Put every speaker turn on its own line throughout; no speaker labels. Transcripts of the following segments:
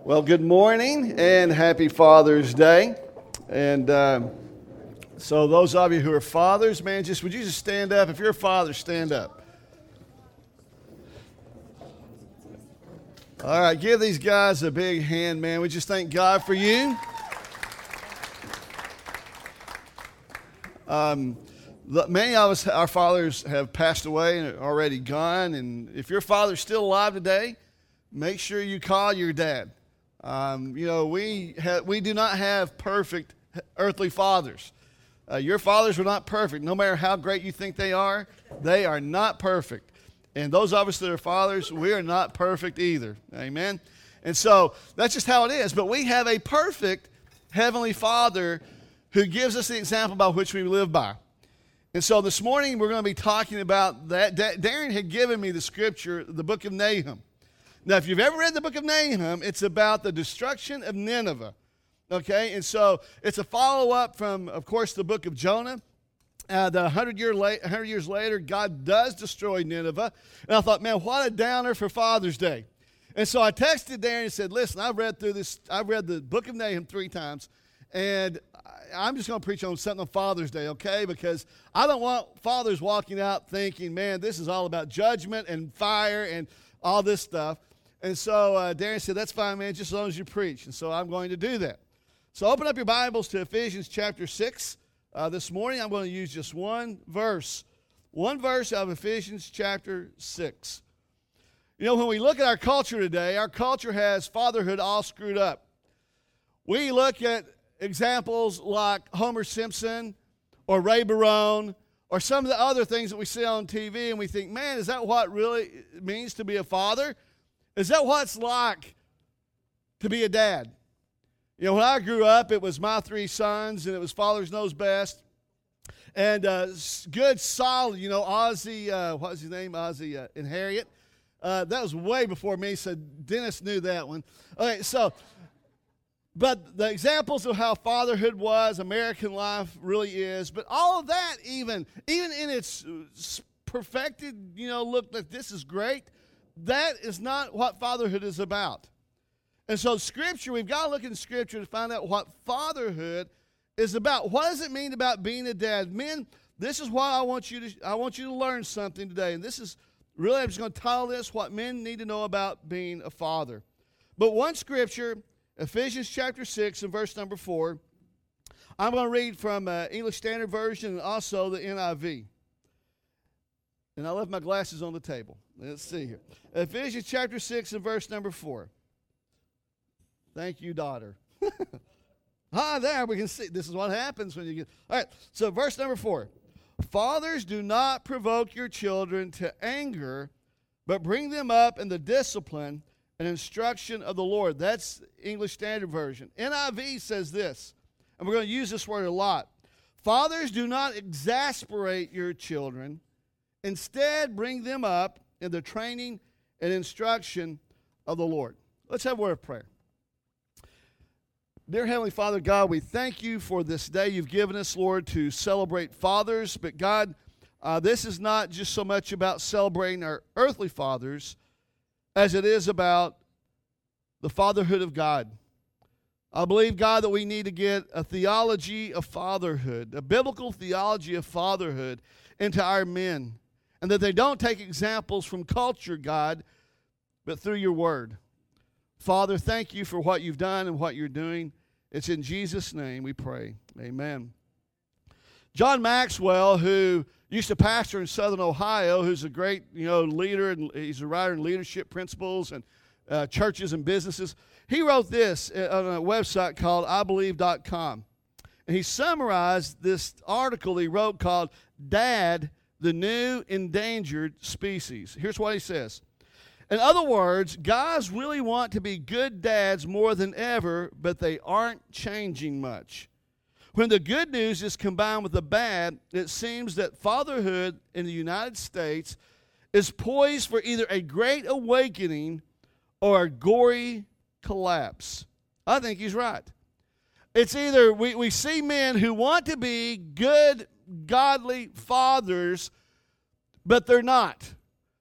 Well, good morning and happy Father's Day. And so those of you who are fathers, man, would you just stand up? If you're a father, stand up. All right, give these guys a big hand, man. We just thank God for you. Many of us, our fathers have passed away and are already gone. And if your father's still alive today, make sure you call your dad. We do not have perfect earthly fathers. Your fathers were not perfect. No matter how great you think they are not perfect. And those of us that are fathers, we are not perfect either. Amen? And so that's just how it is. But we have a perfect Heavenly Father who gives us the example by which we live by. And so this morning we're going to be talking about that. Darren had given me the scripture, the book of Nahum. Now, if you've ever read the book of Nahum, it's about the destruction of Nineveh. Okay? And so it's a follow-up from, of course, the book of Jonah. 100 years later, God does destroy Nineveh. And I thought, man, what a downer for Father's Day. And so I texted Darren and said, listen, I've read the book of Nahum 3 times, and I'm just going to preach on something on Father's Day, okay? Because I don't want fathers walking out thinking, man, this is all about judgment and fire and all this stuff. And so Darren said, that's fine, man, just as long as you preach. And so I'm going to do that. So open up your Bibles to Ephesians chapter 6. This morning I'm going to use just one verse out of Ephesians chapter 6. You know, when we look at our culture today, our culture has fatherhood all screwed up. We look at examples like Homer Simpson or Ray Barone or some of the other things that we see on TV, and we think, man, is that what really it means to be a father? Is that what it's like to be a dad? You know, when I grew up, it was my 3 sons, and it was Father's Knows Best. And good, solid, you know, Ozzie, what was his name? Ozzie and Harriet. That was way before me, so Dennis knew that one. Okay, so, but the examples of how fatherhood was, American life really is, but all of that, even in its perfected, you know, look like this is great, that is not what fatherhood is about. And so Scripture, we've got to look in Scripture to find out what fatherhood is about. What does it mean about being a dad? Men, this is why I want you to learn something today. And this is really, I'm just going to title this, What Men Need to Know About Being a Father. But one Scripture, Ephesians chapter 6 and verse number 4, I'm going to read from English Standard Version and also the NIV. And I left my glasses on the table. Let's see here. Ephesians chapter 6 and verse number 4. Thank you, daughter. There we can see. This is what happens when you get. All right, so verse number 4. Fathers, do not provoke your children to anger, but bring them up in the discipline and instruction of the Lord. That's English Standard Version. NIV says this, and we're going to use this word a lot. Fathers, do not exasperate your children. Instead, bring them up in the training and instruction of the Lord. Let's have a word of prayer. Dear Heavenly Father, God, we thank you for this day you've given us, Lord, to celebrate fathers. But God, this is not just so much about celebrating our earthly fathers as it is about the fatherhood of God. I believe, God, that we need to get a theology of fatherhood, a biblical theology of fatherhood into our men, and that they don't take examples from culture, God, but through your word. Father, thank you for what you've done and what you're doing. It's in Jesus' name we pray. Amen. John Maxwell, who used to pastor in Southern Ohio, who's a great, leader, and he's a writer in leadership principles and churches and businesses, he wrote this on a website called IBelieve.com. And he summarized this article he wrote called Dad, the New Endangered Species. Here's what he says. In other words, guys really want to be good dads more than ever, but they aren't changing much. When the good news is combined with the bad, it seems that fatherhood in the United States is poised for either a great awakening or a gory collapse. I think he's right. It's either we see men who want to be good, godly fathers, but they're not.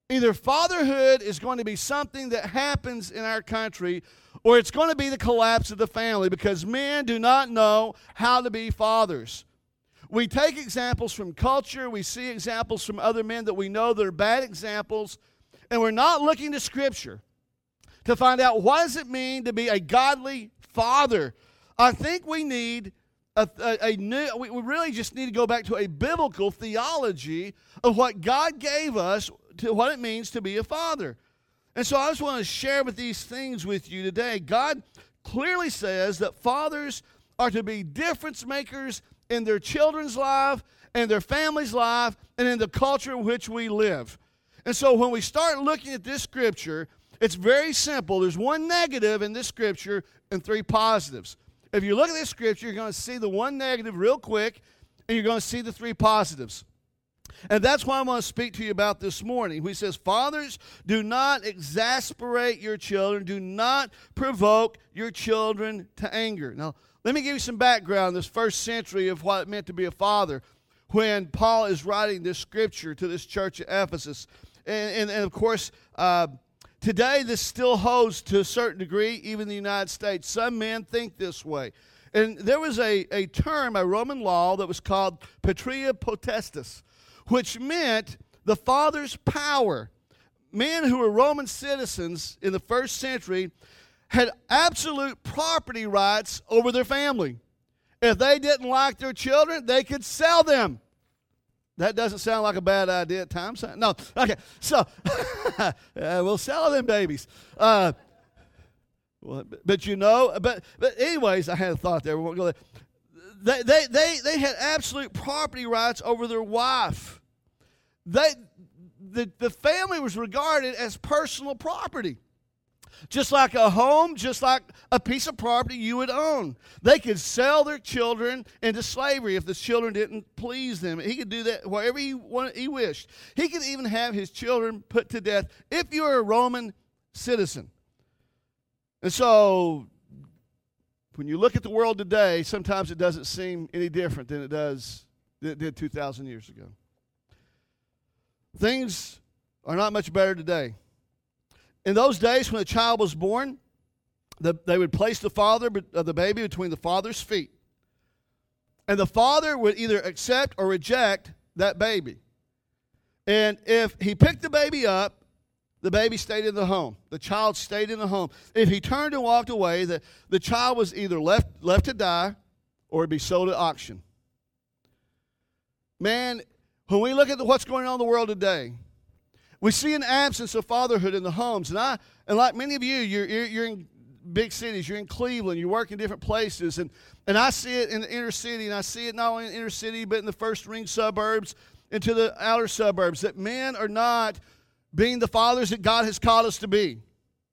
Either fatherhood is going to be something that happens in our country, or it's going to be the collapse of the family, because men do not know how to be fathers. We take examples from culture. We see examples from other men that we know that are bad examples, and we're not looking to Scripture to find out what does it mean to be a godly father. I think we need we really just need to go back to a biblical theology of what God gave us, to what it means to be a father. And so I just want to share with these things with you today. God clearly says that fathers are to be difference makers in their children's life, and their family's life, and in the culture in which we live. And so when we start looking at this scripture, it's very simple. There's one negative in this scripture and three positives. If you look at this scripture, you're going to see the one negative real quick, and you're going to see the three positives. And that's why I want to speak to you about this morning. He says, fathers, do not exasperate your children. Do not provoke your children to anger. Now, let me give you some background in this first century of what it meant to be a father when Paul is writing this scripture to this church at Ephesus. And of course, today this still holds to a certain degree, even in the United States. Some men think this way. And there was a term, a Roman law, that was called patria potestas, which meant the father's power. Men who were Roman citizens in the first century had absolute property rights over their family. If they didn't like their children, they could sell them. That doesn't sound like a bad idea at times. No, okay, so we'll sell them babies. But anyways, I had a thought there. We won't go there. They had absolute property rights over their wife. The family was regarded as personal property. Just like a home, just like a piece of property you would own. They could sell their children into slavery if the children didn't please them. He could do that wherever he wished. He could even have his children put to death if you were a Roman citizen. And so, when you look at the world today, sometimes it doesn't seem any different than it did 2,000 years ago. Things are not much better today. In those days, when a child was born, they would place the father of the baby between the father's feet. And the father would either accept or reject that baby. And if he picked the baby up, the baby stayed in the home. The child stayed in the home. If he turned and walked away, the child was either left to die or be sold at auction. Man, when we look at what's going on in the world today, we see an absence of fatherhood in the homes. And like many of you, you're in big cities. You're in Cleveland. You work in different places. And I see it in the inner city, and I see it not only in the inner city, but in the first ring suburbs, into the outer suburbs, that men are not being the fathers that God has called us to be.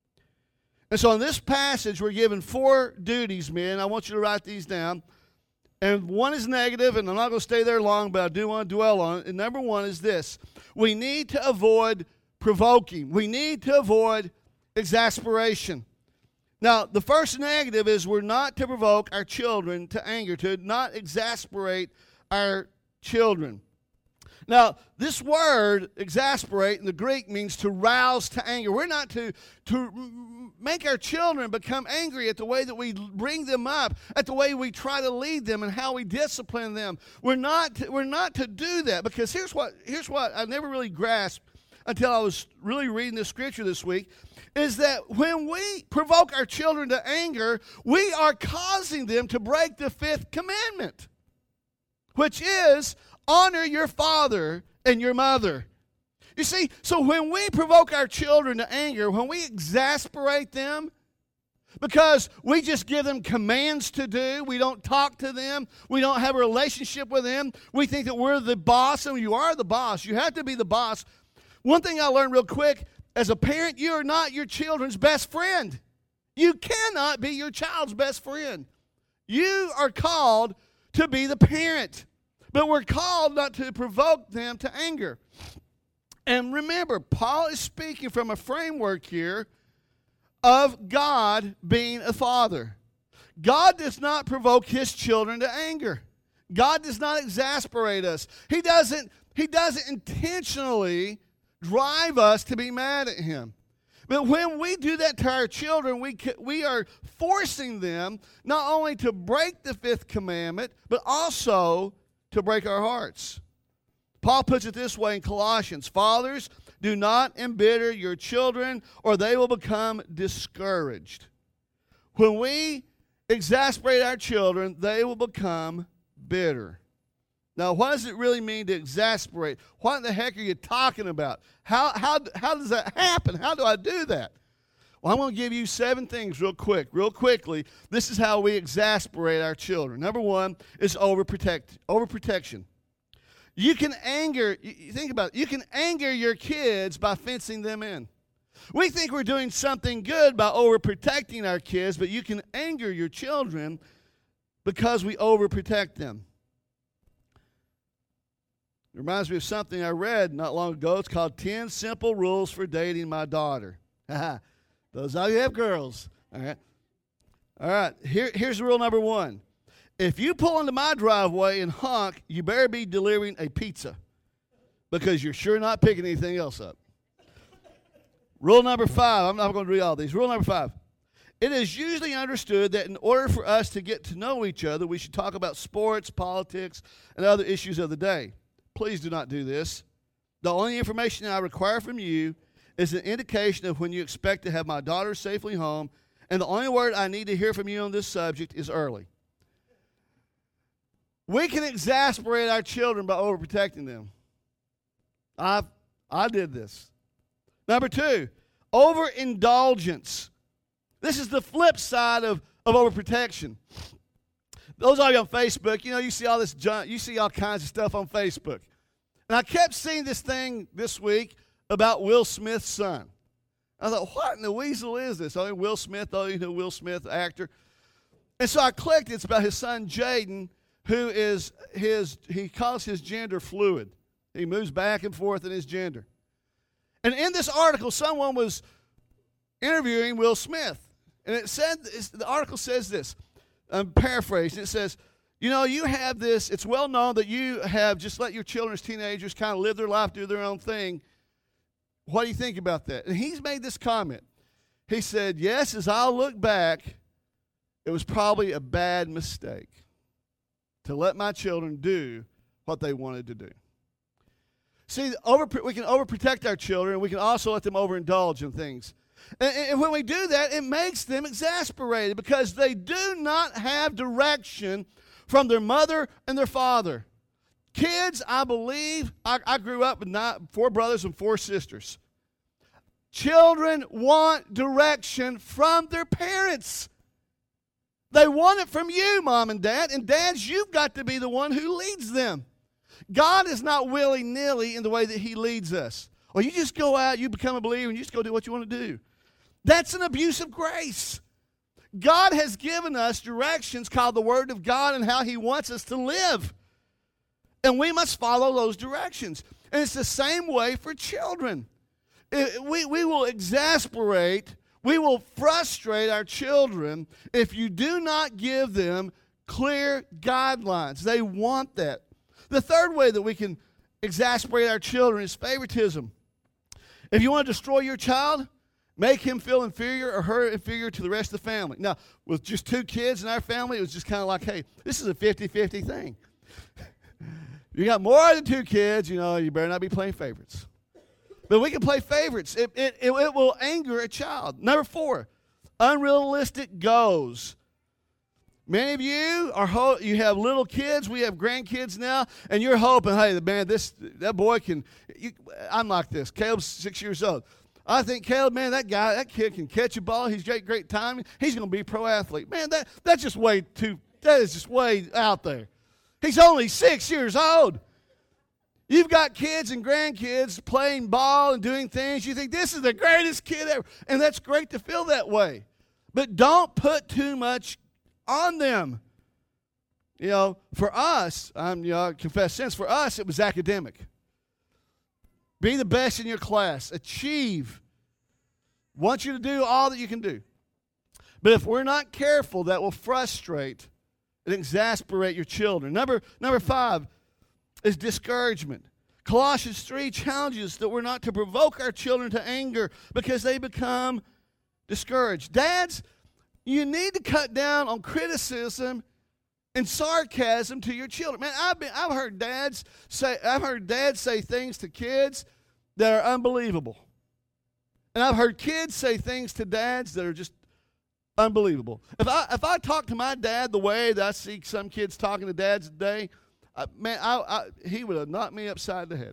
And so in this passage, we're given 4 duties, men. I want you to write these down. And one is negative, and I'm not going to stay there long, but I do want to dwell on it. And number 1 is this. We need to avoid provoking. We need to avoid exasperation. Now, the first negative is we're not to provoke our children to anger, to not exasperate our children. Now, this word, exasperate, in the Greek means to rouse to anger. We're not to make our children become angry at the way that we bring them up, at the way we try to lead them and how we discipline them. We're not to do that, because here's what I never really grasped until I was really reading this scripture this week, is that when we provoke our children to anger, we are causing them to break the 5th commandment, which is honor your father and your mother. You see, so when we provoke our children to anger, when we exasperate them, because we just give them commands to do, we don't talk to them, we don't have a relationship with them, we think that we're the boss, and you are the boss. You have to be the boss. One thing I learned real quick, as a parent, you are not your children's best friend. You cannot be your child's best friend. You are called to be the parent. But we're called not to provoke them to anger. And remember, Paul is speaking from a framework here of God being a father. God does not provoke his children to anger. God does not exasperate us. He doesn't intentionally drive us to be mad at him. But when we do that to our children, we are forcing them not only to break the fifth commandment, but also to break our hearts. Paul puts it this way in Colossians: fathers, do not embitter your children, or they will become discouraged. When we exasperate our children, they will become bitter. Now, what does it really mean to exasperate? What in the heck are you talking about? How does that happen? How do I do that? Well, I'm going to give you 7 things real quickly. This is how we exasperate our children. Number 1 is overprotection. You can think about it, you can anger your kids by fencing them in. We think we're doing something good by overprotecting our kids, but you can anger your children because we overprotect them. It reminds me of something I read not long ago. It's called 10 Simple Rules for Dating My Daughter. Those of you who have girls. All right. Here's rule number 1. If you pull into my driveway and honk, you better be delivering a pizza, because you're sure not picking anything else up. Rule number 5. I'm not going to read all these. Rule number 5. It is usually understood that in order for us to get to know each other, we should talk about sports, politics, and other issues of the day. Please do not do this. The only information I require from you is an indication of when you expect to have my daughter safely home, and the only word I need to hear from you on this subject is early. We can exasperate our children by overprotecting them. I did this. Number 2, overindulgence. This is the flip side of overprotection. Those of you on Facebook, you see all this junk, you see all kinds of stuff on Facebook. And I kept seeing this thing this week about Will Smith's son. I thought, what in the weasel is this? Will Smith, Will Smith, actor. And so I clicked, it's about his son Jaden, who is he calls his gender fluid. He moves back and forth in his gender. And in this article, someone was interviewing Will Smith. And the article says this. I'm paraphrasing. It says, you have this, it's well known that you have just let your children as teenagers kind of live their life, do their own thing. What do you think about that? And he's made this comment. He said, yes, as I look back, it was probably a bad mistake to let my children do what they wanted to do. See, we can overprotect our children. We can also let them overindulge in things. And when we do that, it makes them exasperated because they do not have direction from their mother and their father. Kids, I believe, I grew up with 4 brothers and 4 sisters. Children want direction from their parents. They want it from you, Mom and Dad. And dads, you've got to be the one who leads them. God is not willy-nilly in the way that he leads us. Or you just go out, you become a believer, and you just go do what you want to do. That's an abuse of grace. God has given us directions called the Word of God and how he wants us to live. And we must follow those directions. And it's the same way for children. We will exasperate, we will frustrate our children if you do not give them clear guidelines. They want that. The third way that we can exasperate our children is favoritism. If you want to destroy your child, make him feel inferior or her inferior to the rest of the family. Now, with just 2 kids in our family, it was just kind of like, hey, this is a 50-50 thing. You got more than 2 kids, you better not be playing favorites. But we can play favorites. It will anger a child. Number 4, unrealistic goals. Many of you you have little kids. We have grandkids now, and you're hoping, hey, man, that boy can. I'm like this. Caleb's 6 years old. I think Caleb, man, that kid can catch a ball. He's great timing. He's going to be a pro athlete. Man, that is just way out there. He's only 6 years old. You've got kids and grandkids playing ball and doing things. You think this is the greatest kid ever, and that's great to feel that way. But don't put too much on them. For us, I confess sins, for us it was academic. Be the best in your class. Achieve. Want you to do all that you can do. But if we're not careful, that will frustrate and exasperate your children. Number 5 is discouragement. Colossians 3 challenges that we're not to provoke our children to anger because they become discouraged. Dads, you need to cut down on criticism and sarcasm to your children. Man, I've heard dads say things to kids that are unbelievable. And I've heard kids say things to dads that are just unbelievable. If I talk to my dad the way that I see some kids talking to dads today, he would have knocked me upside the head.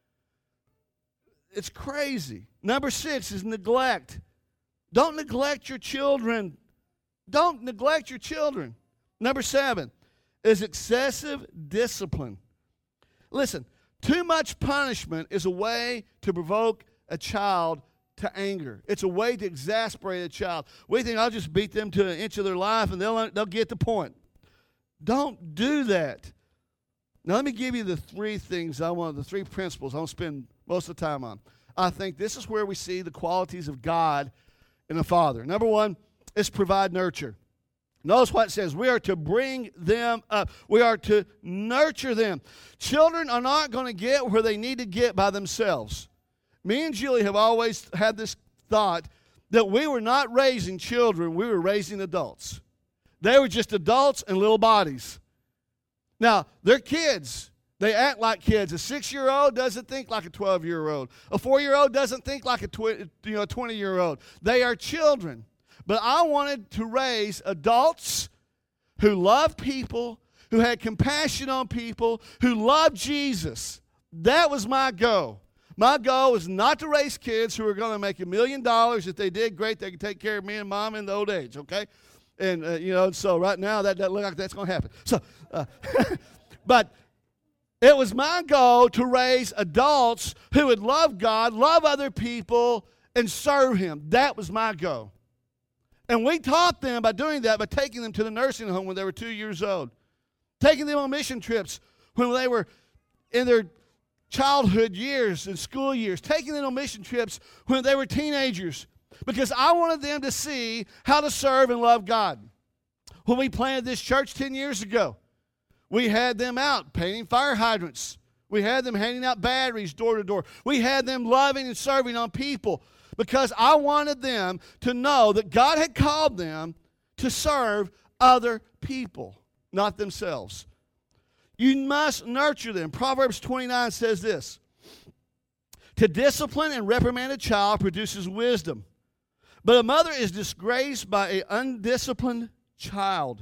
It's crazy. Number 6 is neglect. Don't neglect your children. Don't neglect your children. Number 7 is excessive discipline. Listen, too much punishment is a way to provoke a child to anger. It's a way to exasperate a child. We think, I'll just beat them to an inch of their life and they'll get the point. Don't do that. Now let me give you the 3 things the 3 principles I want to spend most of the time on. I think this is where we see the qualities of God in a father. Number 1 is provide nurture. Notice what it says. We are to bring them up. We are to nurture them. Children are not going to get where they need to get by themselves. Me and Julie have always had this thought that we were not raising children, we were raising adults. They were just adults in little bodies. Now, they're kids. They act like kids. A 6-year-old doesn't think like a 12-year-old. A 4-year-old doesn't think like a 20-year-old. They are children. But I wanted to raise adults who loved people, who had compassion on people, who loved Jesus. That was my goal. My goal was not to raise kids who were going to make $1 million. If they did, great, they could take care of me and mom in the old age, okay? And, so right now that doesn't look like that's going to happen. So, but it was my goal to raise adults who would love God, love other people, and serve Him. That was my goal. And we taught them by doing that, by taking them to the nursing home when they were 2 years old, taking them on mission trips when they were in their childhood years and school years, taking them on mission trips when they were teenagers, because I wanted them to see how to serve and love God. When we planted this church 10 years ago, we had them out painting fire hydrants. We had them handing out batteries door to door. We had them loving and serving on people because I wanted them to know that God had called them to serve other people, not themselves. You must nurture them. Proverbs 29 says this: to discipline and reprimand a child produces wisdom, but a mother is disgraced by an undisciplined child.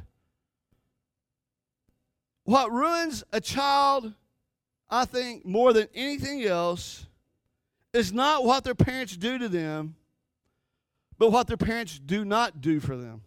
What ruins a child, I think, more than anything else, is not what their parents do to them, but what their parents do not do for them.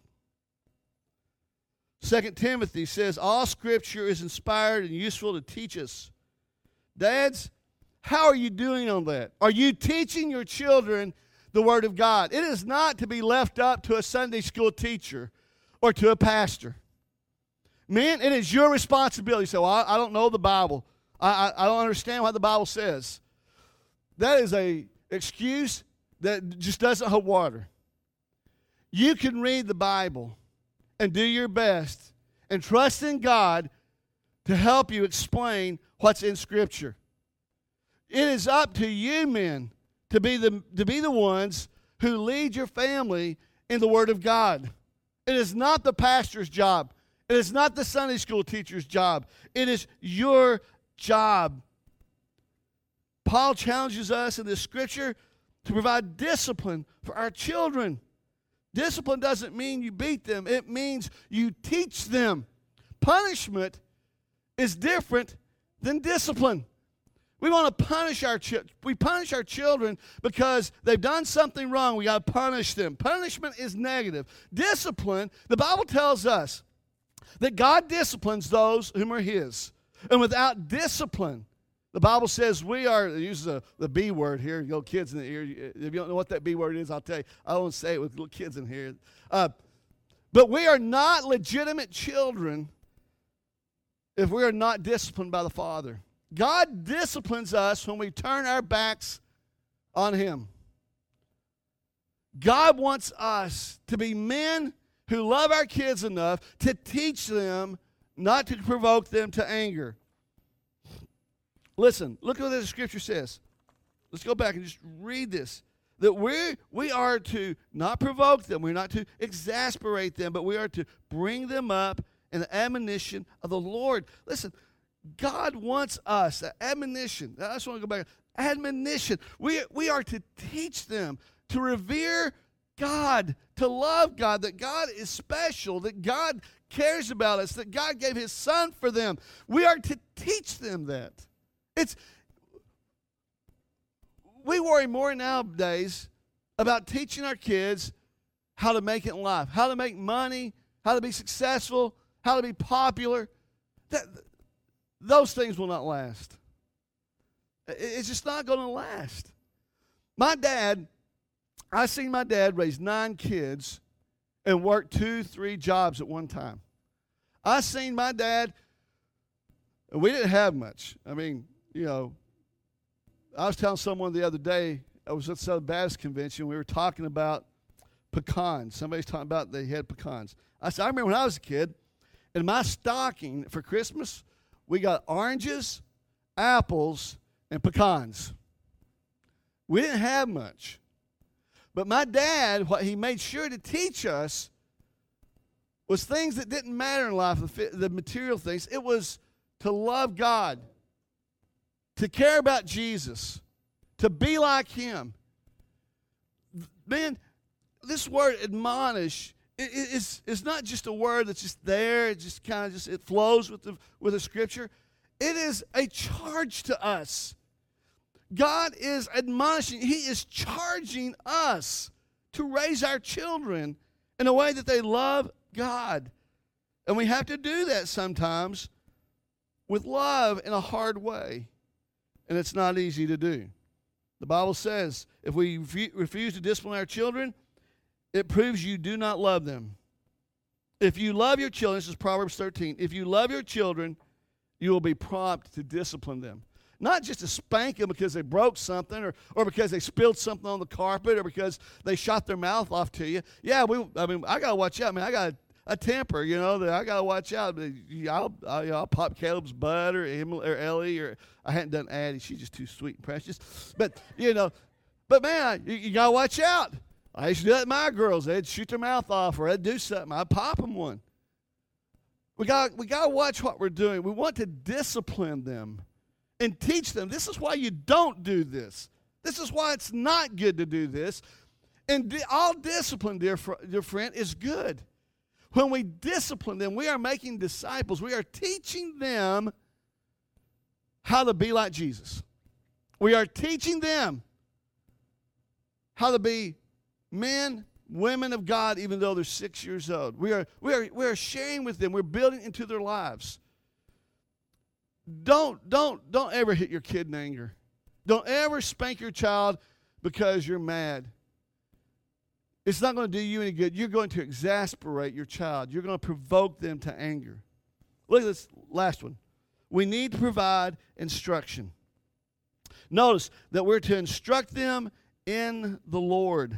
2 Timothy says, all Scripture is inspired and useful to teach us. Dads, how are you doing on that? Are you teaching your children the Word of God? It is not to be left up to a Sunday school teacher or to a pastor. Men, it is your responsibility. So I don't know the Bible. I don't understand what the Bible says. That is an excuse that just doesn't hold water. You can read the Bible and do your best and trust in God to help you explain what's in Scripture. It is up to you, men, to be the ones who lead your family in the Word of God. It is not the pastor's job. It is not the Sunday school teacher's job. It is your job. Paul challenges us in this Scripture to provide discipline for our children. Discipline doesn't mean you beat them. It means you teach them. Punishment is different than discipline. We want to punish our children. We punish our children because they've done something wrong. We got to punish them. Punishment is negative. Discipline, the Bible tells us that God disciplines those whom are His. And without discipline, the Bible says we are, it uses the B word here. You know, kids in the ear. If you don't know what that B word is, I'll tell you. I won't say it with little kids in here. But we are not legitimate children if we are not disciplined by the Father. God disciplines us when we turn our backs on Him. God wants us to be men who love our kids enough to teach them, not to provoke them to anger. Listen, look at what the scripture says. Let's go back and just read this. That we are to not provoke them. We're not to exasperate them, but we are to bring them up in the admonition of the Lord. Listen, God wants us, the admonition. I just want to go back. Admonition. We are to teach them to revere God, to love God, that God is special, that God cares about us, that God gave His Son for them. We are to teach them that. We worry more nowadays about teaching our kids how to make it in life, how to make money, how to be successful, how to be popular. Those things will not last. It's just not going to last. I seen my dad raise 9 kids and work 2-3 jobs at one time. I seen my dad, we didn't have much. I mean, I was telling someone the other day, I was at the Southern Baptist Convention, we were talking about pecans. Somebody's talking about they had pecans. I said, I remember when I was a kid, in my stocking for Christmas, we got oranges, apples, and pecans. We didn't have much. But my dad, what he made sure to teach us was things that didn't matter in life, the material things. It was to love God, to care about Jesus, to be like Him. Man, this word admonish is not just a word that's just there. It just kind of it flows with the Scripture. It is a charge to us. God is admonishing. He is charging us to raise our children in a way that they love God. And we have to do that sometimes with love in a hard way. And it's not easy to do. The Bible says if we refuse to discipline our children, it proves you do not love them. If you love your children, this is Proverbs 13, if you love your children, you will be prompt to discipline them. Not just to spank them because they broke something or because they spilled something on the carpet or because they shot their mouth off to you. Yeah, I got to watch out, man. I got a temper, that I got to watch out. I'll pop Caleb's butt or Ellie, or I hadn't done Addie. She's just too sweet and precious. But, but man, you got to watch out. I used to do that to my girls. They'd shoot their mouth off or they'd do something. I'd pop them one. We got to watch what we're doing. We want to discipline them and teach them. This is why you don't do this. This is why it's not good to do this. And all discipline, dear friend, is good. When we discipline them, we are making disciples. We are teaching them how to be like Jesus. We are teaching them how to be men, women of God, even though they're 6 years old. We are sharing with them. We're building into their lives. Don't ever hit your kid in anger. Don't ever spank your child because you're mad. It's not going to do you any good. You're going to exasperate your child. You're going to provoke them to anger. Look at this last one. We need to provide instruction. Notice that we're to instruct them in the Lord.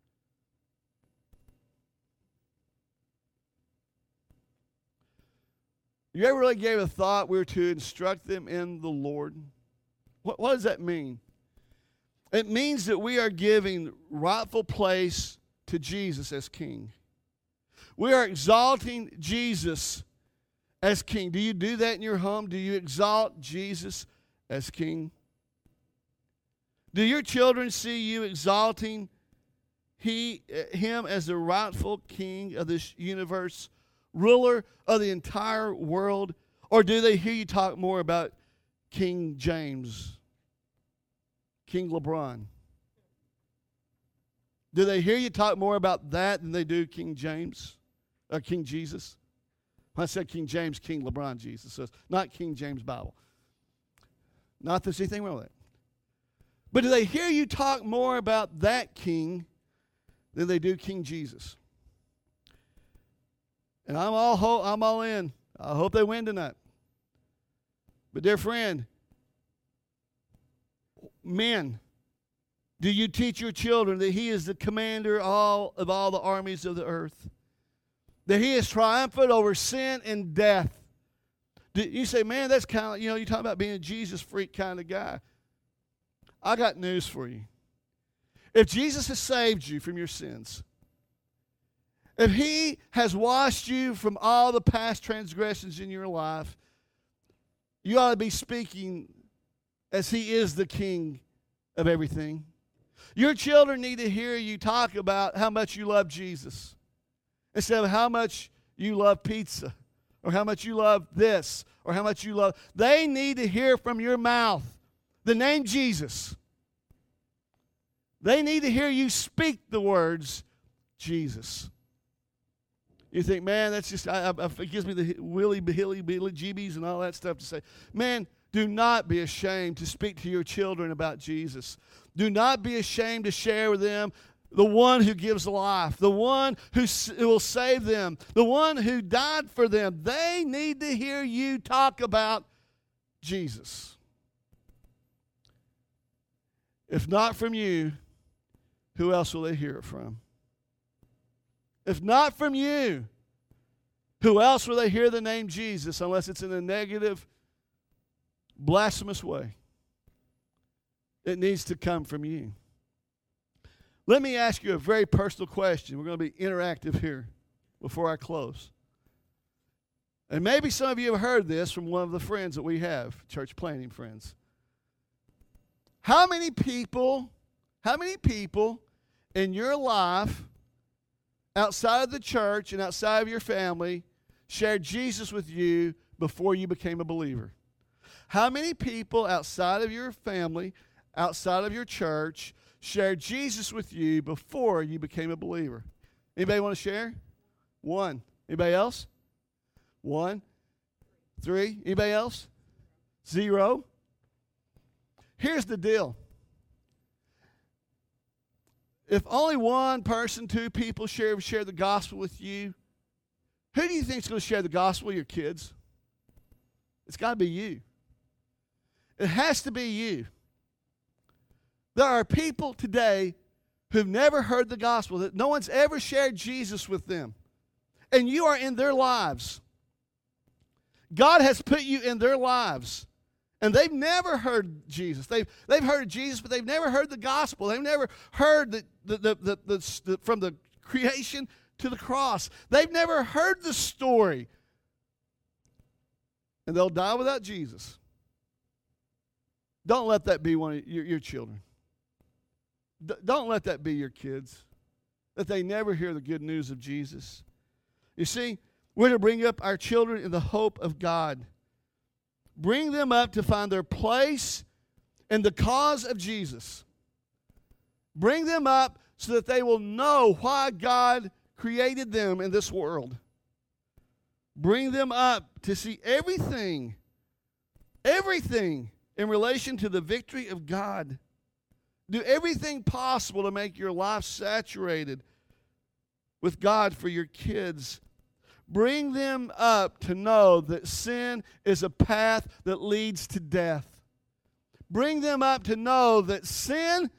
You ever really gave a thought we're to instruct them in the Lord? What does that mean? It means that we are giving rightful place to Jesus as King. We are exalting Jesus as King. Do you do that in your home? Do you exalt Jesus as King? Do your children see you exalting Him as the rightful King of this universe, ruler of the entire world? Or do they hear you talk more about King James, King LeBron? Do they hear you talk more about that than they do King James or King Jesus? When I said King James, King LeBron Jesus. So it's not King James Bible. Not that there's anything wrong with that. But do they hear you talk more about that king than they do King Jesus? And I'm all in. I hope they win tonight. But dear friend, men, do you teach your children that He is the commander of all the armies of the earth? That He is triumphant over sin and death? You say, man, that's kind of, you talk about being a Jesus freak kind of guy. I got news for you. If Jesus has saved you from your sins, if he has washed you from all the past transgressions in your life, you ought to be speaking as he is the King of everything. Your children need to hear you talk about how much you love Jesus instead of how much you love pizza or how much you love this or how much you love. They need to hear from your mouth the name Jesus. They need to hear you speak the words Jesus. You think, man, that's just, it gives me the willy billy jeebies and all that stuff to say. Man, do not be ashamed to speak to your children about Jesus. Do not be ashamed to share with them the one who gives life, the one who will save them, the one who died for them. They need to hear you talk about Jesus. If not from you, who else will they hear it from? If not from you, who else will they hear the name Jesus unless it's in a negative, blasphemous way? It needs to come from you. Let me ask you a very personal question. We're going to be interactive here before I close. And maybe some of you have heard this from one of the friends that we have, church planting friends. How many people in your life, outside of the church and outside of your family, shared Jesus with you before you became a believer? How many people outside of your family, outside of your church, shared Jesus with you before you became a believer? Anybody want to share? One. Anybody else? One. Three. Anybody else? Zero. Here's the deal. If only one person, two people share the gospel with you, who do you think is going to share the gospel? Your kids. It's got to be you. It has to be you. There are people today who've never heard the gospel, that no one's ever shared Jesus with them. And you are in their lives. God has put you in their lives. And they've never heard Jesus. They've heard of Jesus, but they've never heard the gospel. They've never heard from the creation to the cross. They've never heard the story. And they'll die without Jesus. Don't let that be one of your children. Don't let that be your kids, that they never hear the good news of Jesus. You see, we're to bring up our children in the hope of God. Bring them up to find their place in the cause of Jesus. Bring them up so that they will know why God created them in this world. Bring them up to see everything in relation to the victory of God. Do everything possible to make your life saturated with God for your kids. Bring them up to know that sin is a path that leads to death. Bring them up to know that sin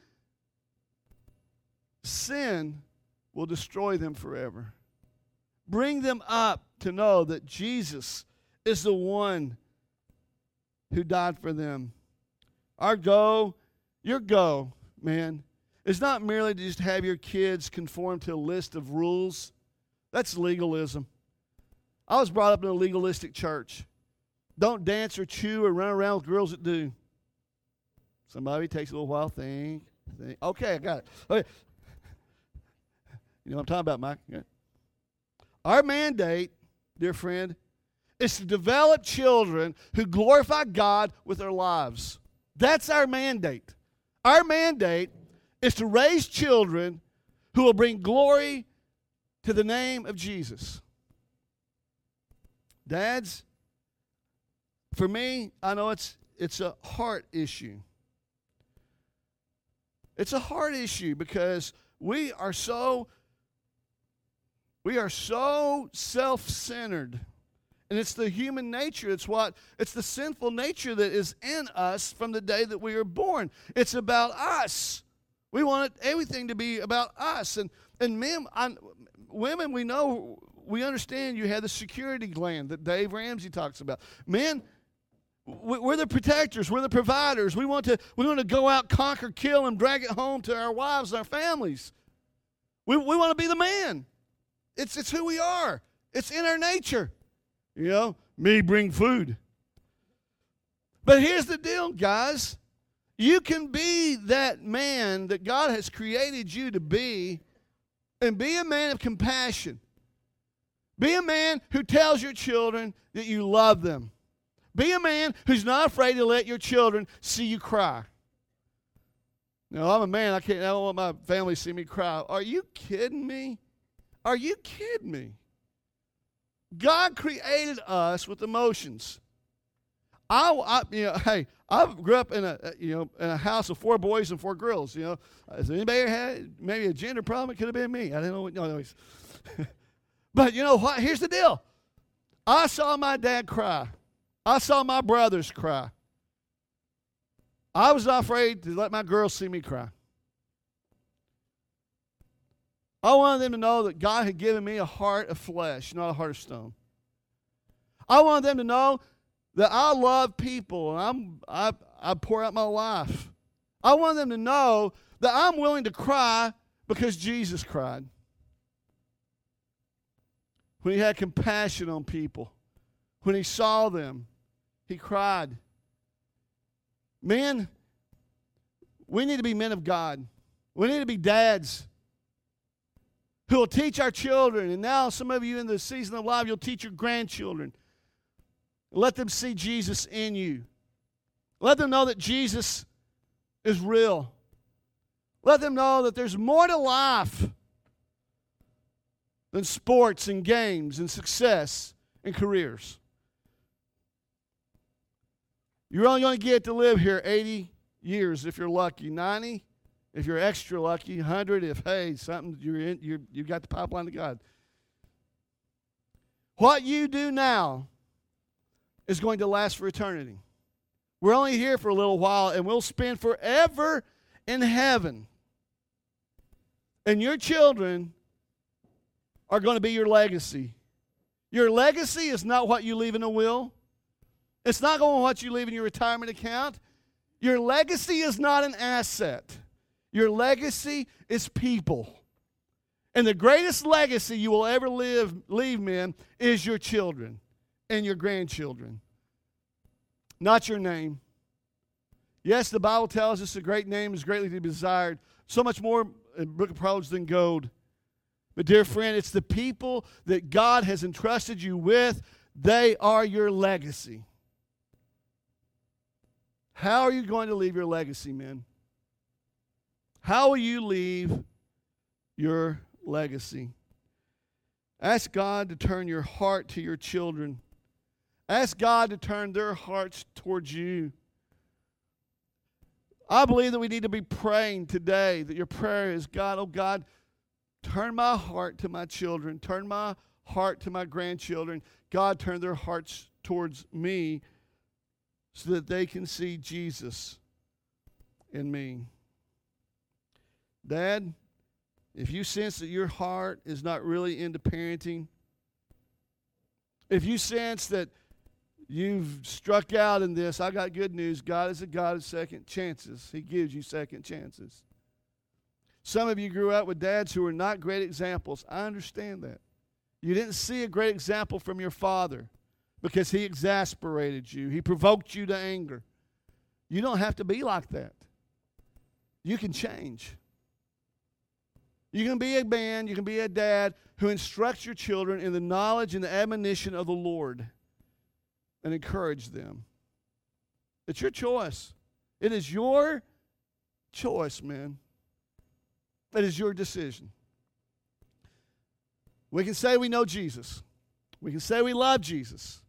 will destroy them forever. Bring them up to know that Jesus is the one who died for them. Your goal, man, is not merely to just have your kids conform to a list of rules. That's legalism. I was brought up in a legalistic church. Don't dance or chew or run around with girls that do. Somebody takes a little while, think. Okay, I got it. Okay. You know what I'm talking about, Mike? Yeah. Our mandate, dear friend, is to develop children who glorify God with their lives. That's our mandate. Our mandate is to raise children who will bring glory to the name of Jesus. Dads, for me, I know it's a heart issue. It's a heart issue because we are so self-centered. And it's the human nature. It's the sinful nature that is in us from the day that we were born. It's about us. We want everything to be about us. And men, women, we know we understand you have the security gland that Dave Ramsey talks about. Men, we're the protectors. We're the providers. We want to go out, conquer, kill, and drag it home to our wives and our families. We want to be the man. It's who we are. It's in our nature. You know, me bring food. But here's the deal, guys. You can be that man that God has created you to be, and be a man of compassion. Be a man who tells your children that you love them. Be a man who's not afraid to let your children see you cry. Now, I'm a man. I don't want my family to see me cry. Are you kidding me? Are you kidding me? God created us with emotions. I grew up in a house of 4 boys and 4 girls. You know, has anybody ever had maybe a gender problem? It could have been me. I didn't know. No. But you know what? Here's the deal. I saw my dad cry. I saw my brothers cry. I was not afraid to let my girls see me cry. I wanted them to know that God had given me a heart of flesh, not a heart of stone. I wanted them to know that I love people and I pour out my life. I wanted them to know that I'm willing to cry because Jesus cried. When he had compassion on people, when he saw them, he cried. Men, we need to be men of God. We need to be dads who will teach our children. And now some of you in the season of life, you'll teach your grandchildren. Let them see Jesus in you. Let them know that Jesus is real. Let them know that there's more to life than sports and games and success and careers. You're only going to get to live here 80 years if you're lucky, 90 if you're extra lucky, 100 if, hey, something you've got the pipeline to God. What you do now is going to last for eternity. We're only here for a little while, and we'll spend forever in heaven. And your children are going to be your legacy. Your legacy is not what you leave in a will. It's not going to what you leave in your retirement account. Your legacy is not an asset. Your legacy is people. And the greatest legacy you will ever leave, men, is your children and your grandchildren. Not your name. Yes, the Bible tells us a great name is greatly to be desired. So much more in the book of Proverbs than gold. But dear friend, it's the people that God has entrusted you with. They are your legacy. How are you going to leave your legacy, men? How will you leave your legacy? Ask God to turn your heart to your children. Ask God to turn their hearts towards you. I believe that we need to be praying today, that your prayer is, God, oh God, turn my heart to my children. Turn my heart to my grandchildren. God, turn their hearts towards me so that they can see Jesus in me. Dad, if you sense that your heart is not really into parenting, if you sense that you've struck out in this, I got good news. God is a God of second chances. He gives you second chances. Some of you grew up with dads who were not great examples. I understand that. You didn't see a great example from your father because he exasperated you. He provoked you to anger. You don't have to be like that. You can change. You can be a man, you can be a dad who instructs your children in the knowledge and the admonition of the Lord and encourage them. It's your choice. It is your choice, man. It is your decision. We can say we know Jesus. We can say we love Jesus.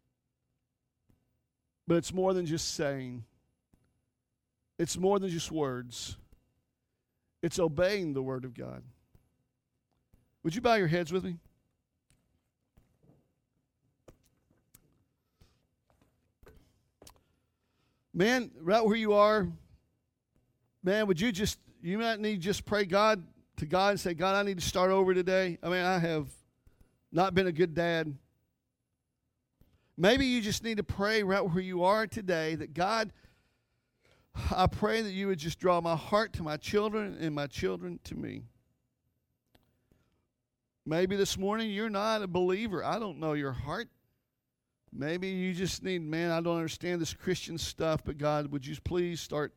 But it's more than just saying. It's more than just words. It's obeying the Word of God. Would you bow your heads with me? Man, right where you are, man, you might need to just pray to God and say, God, I need to start over today. I mean, I have not been a good dad. Maybe you just need to pray right where you are today that God, I pray that you would just draw my heart to my children and my children to me. Maybe this morning you're not a believer. I don't know your heart. Maybe you just need, man, I don't understand this Christian stuff, but God, would you please start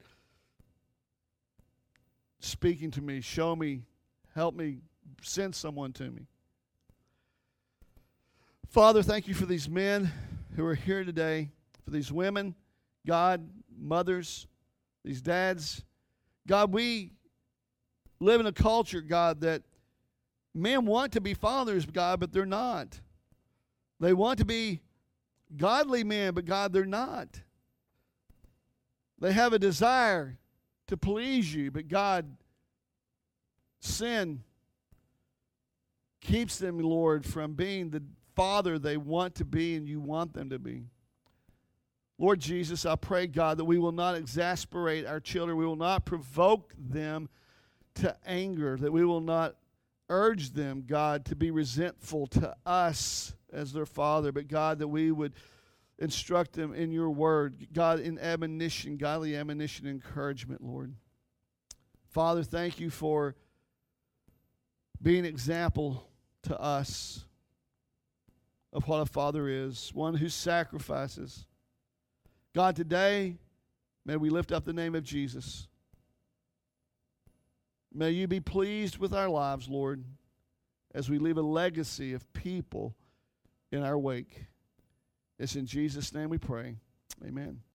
speaking to me, show me, help me, send someone to me. Father, thank you for these men who are here today, for these women, God, mothers, these dads. God, we live in a culture, God, that men want to be fathers, God, but they're not. They want to be godly men, but God, they're not. They have a desire to please you, but God, sin keeps them, Lord, from being the father they want to be and you want them to be. Lord Jesus, I pray, God, that we will not exasperate our children. We will not provoke them to anger, that we will not urge them, God, to be resentful to us as their father, but God, that we would instruct them in your word, God, in admonition, godly admonition and encouragement, Lord. Father, thank you for being an example to us of what a father is, one who sacrifices. God, today, may we lift up the name of Jesus. May you be pleased with our lives, Lord, as we leave a legacy of people in our wake. It's in Jesus' name we pray. Amen.